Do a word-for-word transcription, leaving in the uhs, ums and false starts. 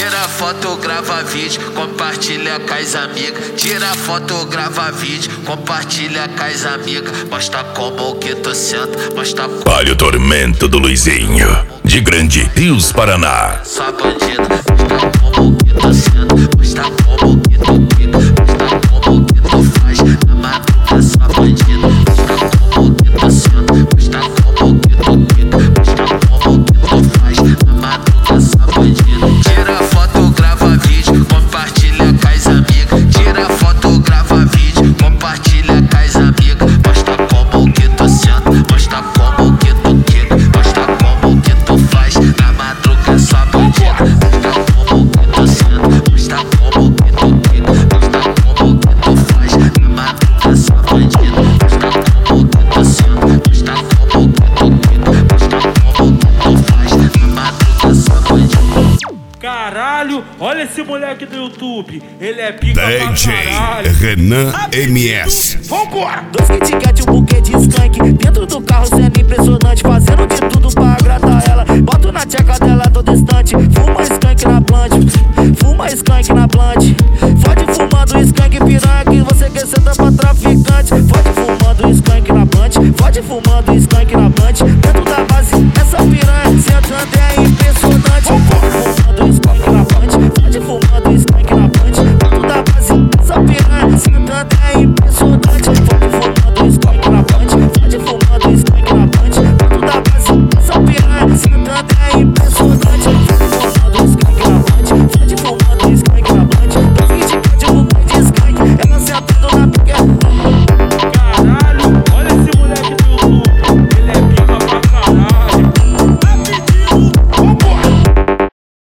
Tira foto, grava vídeo, compartilha com as amigas. Tira foto, grava vídeo, compartilha com as amigas. Mostra como que tu senta, mostra como... Olha o tormento do Luizinho, de Grande Rios, Paraná. Só bandida, mostra como que tu senta, mostra como que tu fica, mostra como que tu faz. Na madruga só bandida, mostra como que tu senta, mostra como que tu fica, mostra como que tu faz. Na madruga só bandida. Tira foto, grava vídeo, compartilha com as amigas. Tira foto, grava vídeo, compartilha com as amigas. Mostra como que tu senta, mostra como que tu fica, mostra como que tu faz. Na madruga só bandida, mostra como que tu senta, mostra como que tu fica, mostra como que tu faz. Na madruga só bandida, mostra como que tu senta, mostra como que tu fica, mostra como que tu faz. Na madruga só bandida. Caralho, olha esse moleque do YouTube, ele é pica D J pra caralho. Renan M S. Vambora! Dois Kit Kat, um buquê de skunk dentro do carro, sendo impressionante, fazendo de tudo pra agradar ela. Boto na tcheca dela todo instante, fuma skunk na plant, fuma skunk na plant. Fode fumando skunk piranha que você quer sentar pra traficante. Fode fumando skunk na plant, fode fumando skunk na plant. Dentro da base, essa piranha sentando